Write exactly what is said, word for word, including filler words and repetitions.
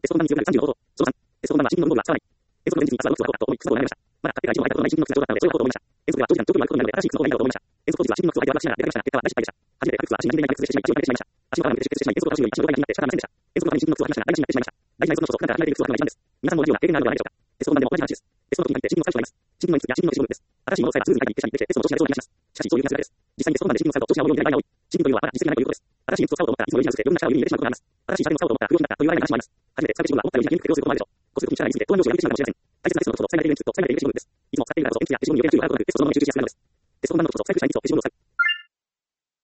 テスト本番に必要なるさんじゅうの方法。そのさん、テスト本番は新規の文房具は使わない。テストの前日に朝を打つことが多い、クスを学びました。まだ買ってからいちねんも空いたことのない新規の靴がちょうどあったので、それを買おうと思いました。演奏では長時間長距離を歩くことになるので、新しい靴の方がいいなと思いました。演奏当日は新規の靴を履いてワクワクしながら出かけましたが、結果は大失敗でした。初めて靴は足に馴染めない靴でしてしまい、足を痛めてしまいました。足の皮が抜けて出血してしまい、演奏と足を足の動画が気になって仕方ありませんでした。演奏のために新規の靴を履きましたが、大事になってしまいました。大事な演奏のこと、普段から履いている靴を履くのが一番です。皆さんも同じような経験があるのではないでしょうか。テスト本番でも同じ話です。テストの時に限って新規の最初があります。新規の演出や新規の指導です。新しいものさえはスムーズに入っていってしまい、テストの調子が出そうになります。しかし、そういうやつがです。実際にテスト本番で新規の使うと調子が悪いようになる場合が多い。新規というのはまだ実績がないということです。新しい演出を使おうと思ったらいつもより外して余分な力を指に入れてしまうことがあります。新しい家電を使おうと思ったら不良品だったという笑いが出してしまいます。初めて使う仕事が思ったよりやりにくくて要することもあるでしょう。こする時に力が入りすぎて当然上司が入れてしまうかもしれません。大切なテストのことと、最大できる演出と最大できる指導です。いつも使っているからこそ演出や指導に余計な注意を払うことがなくテストそのままに集中しやすくなるのです。テスト本番のことと最悪した演出と指導を使う。